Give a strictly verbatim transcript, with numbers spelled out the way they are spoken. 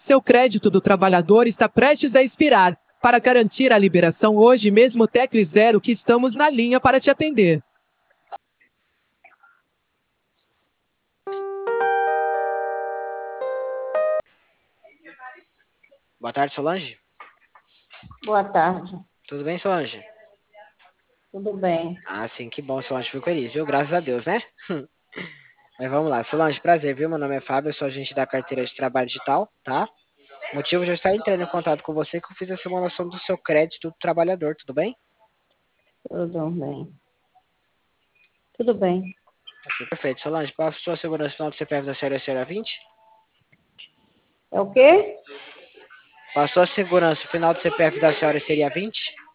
Seu crédito do trabalhador está prestes a expirar. Para garantir a liberação hoje mesmo, tecle zero que estamos na linha para te atender. Boa tarde, Solange. Boa tarde. Tudo bem, Solange? Tudo bem. Ah, sim, que bom, Solange. Fico feliz, viu? Graças a Deus, né? Mas vamos lá. Solange, prazer, viu? Meu nome é Fábio, eu sou agente da carteira de trabalho digital, tá? O motivo de eu estar entrando em contato com você é que eu fiz a simulação do seu crédito do trabalhador, tudo bem? Tudo bem. Tudo bem. Ok, perfeito. Solange, para a sua segurança final do C P F da senhora, a senhora vinte? É o quê? Passou a segurança, o final do C P F da senhora seria vinte?